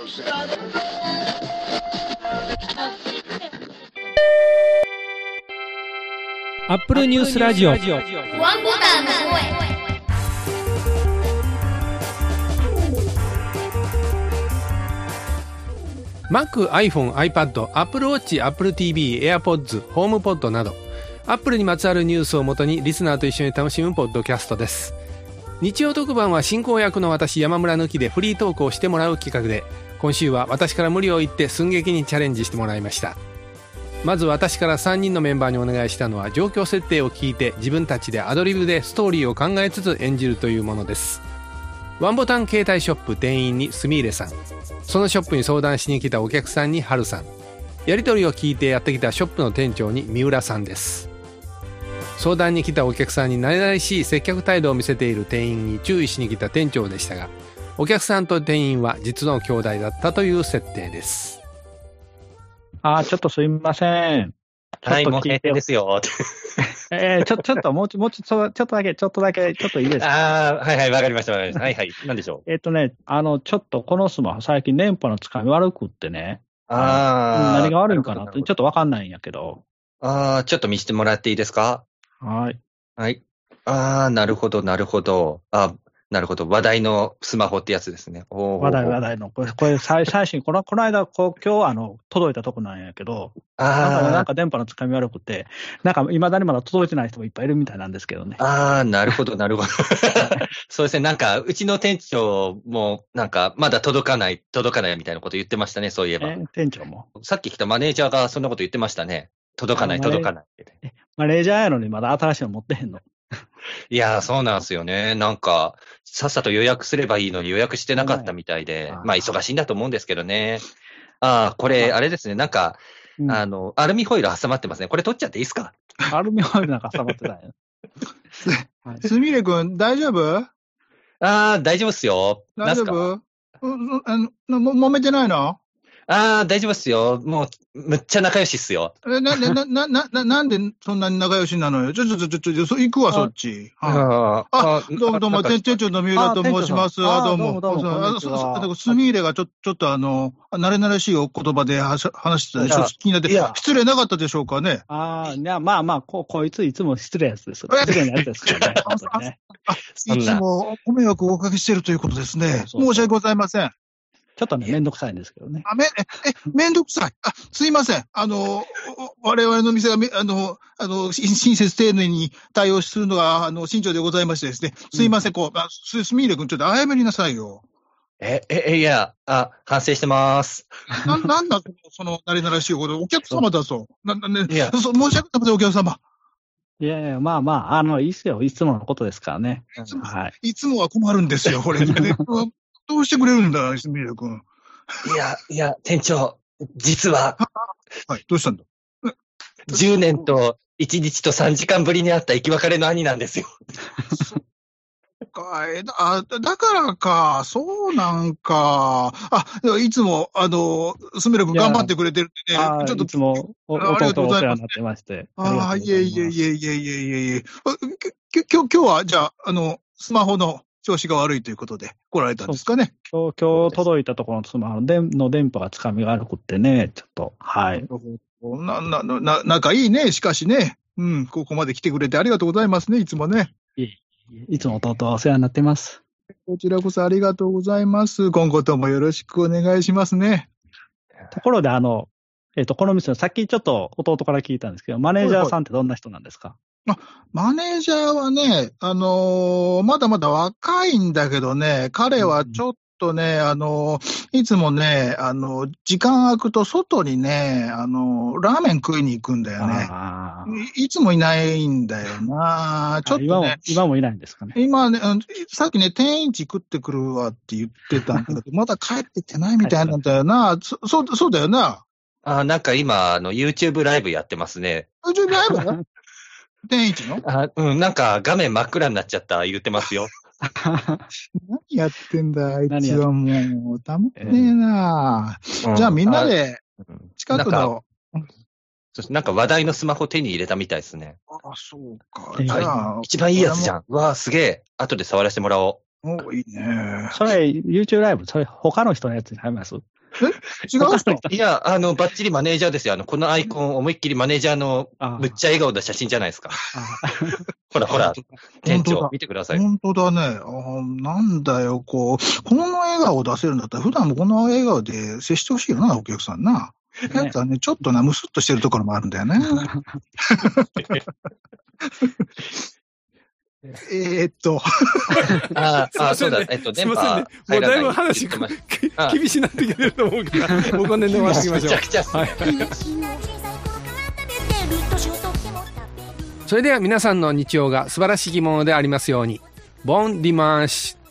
アップルニュースラジオ。 ワンボタンの声。 Mac、iPhone、iPad、Apple Watch、Apple TV、AirPods、HomePod など Apple にまつわるニュースをもとにリスナーと一緒に楽しむポッドキャストです。日曜特番は進行役の私山村抜きでフリートークをしてもらう企画で、今週は私から無理を言って寸劇にチャレンジしてもらいました。まず私から3人のメンバーにお願いしたのは、状況設定を聞いて自分たちでアドリブでストーリーを考えつつ演じるというものです。ワンボタン携帯ショップ店員にすみれさん、そのショップに相談しに来たお客さんにはるさん、やり取りを聞いてやってきたショップの店長に三浦さんです。相談に来たお客さんに慣れ慣れしい接客態度を見せている店員に注意しに来た店長でしたが、お客さんと店員は実の兄弟だったという設定です。 ちょっとすいません。 はい、もう閉店ですよ。 ちょっと、もうちょっとだけ、ちょっといいですか？ はいはい、わかりました。はいはい、なんでしょう。 ちょっとこのスマホ最近電波の使い悪くってね。何が悪いんかなってちょっとわかんないんやけど。 ちょっと見せてもらっていいですか？ はい。 はい。なるほど。なるほど。話題のスマホってやつですね。 話題の。これ最新、この間、今日、届いたとこなんやけど、なんか電波のつかみ悪くて、なんか未だにまだ届いてない人もいっぱいいるみたいなんですけどね。 なるほど。そうですね。なんか、うちの店長も、なんか、まだ届かないみたいなこと言ってましたね、そういえば。 店長も。 さっき来たマネージャーがそんなこと言ってましたね。届かないって。 マネージャーやのにまだ新しいの持ってへんの。 いやー、そうなんですよね。なんか、さっさと予約すればいいのに予約してなかったみたいで、忙しいんだと思うんですけどね。これ、あれですね。なんか、アルミホイル挟まってますね。これ取っちゃっていいですか？ アルミホイルなんか挟まってないよ。 すみれくん、大丈夫？ 大丈夫っすよ。 大丈夫？揉めてないの？ 大丈夫っすよ。もう、むっちゃ仲良しっすよ。 なんでそんなに仲良しなのよ。行くわ、そっち。どうも、店長の三浦と申します。どうも。すみれがちょっと慣れ慣れしいお言葉で話してたでしょ。気になって、失礼なかったでしょうかね。 こいついつも失礼なやつです。失礼なやつですからね。 いつもご迷惑をおかけしているということですね。申し訳ございません。 ちょっとね、めんどくさいんですけどね。 めんどくさい。すいません。我々の店が、親切丁寧に対応するのが、慎重でございましてですね。すいません、すみれくん、ちょっと謝りなさいよ。 いや、反省してます。 なんだ、その、慣れ慣れしいこと、お客様だぞ。申し訳ございません、お客様。 いやいや、いいっすよ。いつものことですからね。 いつもは困るんですよ、これ。どうしてくれるんだ、すみれくん。 いや、店長、実は。 はい、どうしたんだ ？10年と1日と3時間ぶりに会った生き別れの兄なんですよ。 だからか、そうなんか。いつも、すみれくん頑張ってくれてるってね。 ちょっといつも、弟お世話になってまして。 いえ。今日は、じゃあ、スマホの調子が悪いということで来られたんですかね。 今日届いたところのスマホの電波がつかみが悪くってね、ちょっと、はい。 仲いいね、しかしね。ここまで来てくれてありがとうございますね、いつもね。 いつも弟はお世話になってます。 こちらこそありがとうございます。今後ともよろしくお願いしますね。 ところで、この店のさっきちょっと弟から聞いたんですけど、マネージャーさんってどんな人なんですか？ マネージャーはね、まだまだ若いんだけどね、彼はちょっとね、いつもね、時間空くと外にね、ラーメン食いに行くんだよね。いつもいないんだよな。ちょっとね。 今もいないんですかね。 今ね、さっきね、天一食ってくるわって言ってたんだけど、まだ帰ってきてないみたいなんだよな。そうだよな。 なんか今、YouTube ライブやってますね。 YouTube ライブ天一の？ なんか画面真っ暗になっちゃった言ってますよ。 何やってんだ、あいつはもう、たまんねえな。じゃあみんなで、近くの。 なんか話題のスマホ手に入れたみたいですね。 そうか。じゃあ。 一番いいやつじゃん。うわーすげえ。後で触らせてもらおおいいね。 それ、YouTube ライブ、それ、他の人のやつに入ります？ 違うんですか？ いや、バッチリマネージャーですよ。このアイコン、思いっきりマネージャーの、むっちゃ笑顔な写真じゃないですか。ほらほら、店長、見てください。 本当だね。なんだよ、この笑顔を出せるんだったら、普段もこの笑顔で接してほしいよな、お客さんな。やつはね、ちょっとな、ムスッとしてるところもあるんだよね。 そうだ、 すみませんね。もうだいぶ話が厳しいなってきてると思うから、もうこの辺で終わっていきましょう。 めちゃくちゃ。はい。 それでは皆さんの日曜が素晴らしきものでありますように。ボンディマーシュ。